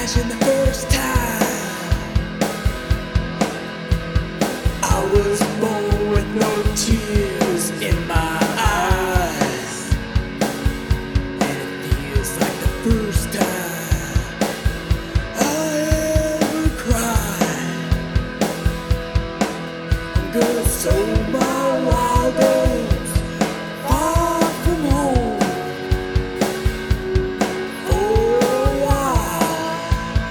imagine the first time I was born with no tears in my eyes, and it feels like the first time I ever cried. I'm gonna sow my wild oats far from home for a while,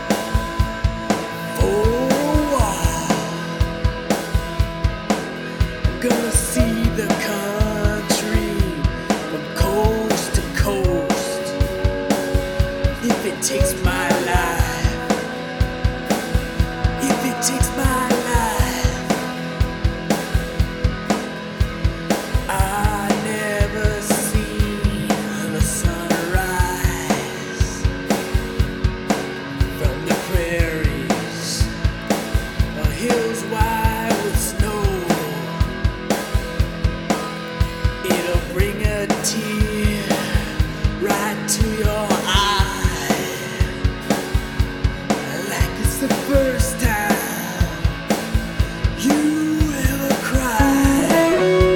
I'm gonna see the country from coast to coast. If it takes my life, if it takes my life, I never seen the sunrise from the prairies or hills wide with snow. It'll bring a tear right to your eye, like it's the first time you ever cried.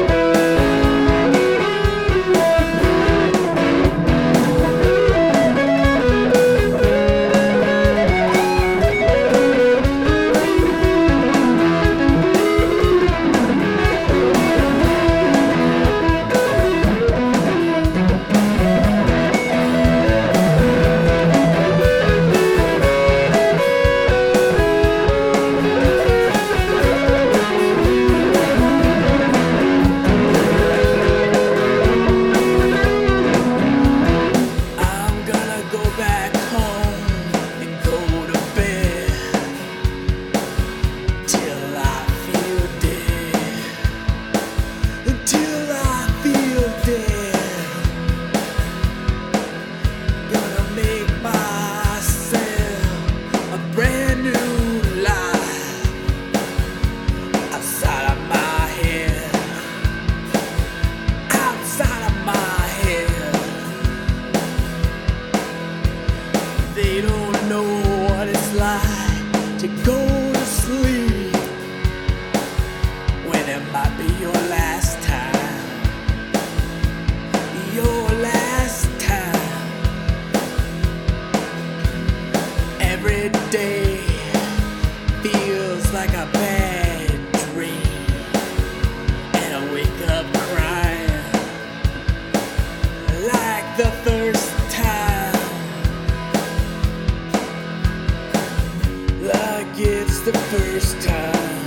Go back home and go to bed till I feel dead, until I feel dead. Gonna make myself a brand new life outside of my head, outside of my head. They don't know what it's like to go to sleep when it might be your last time, your last time. Every day feels like a bad dream, and I wake up crying like the first time. Like it's the first time.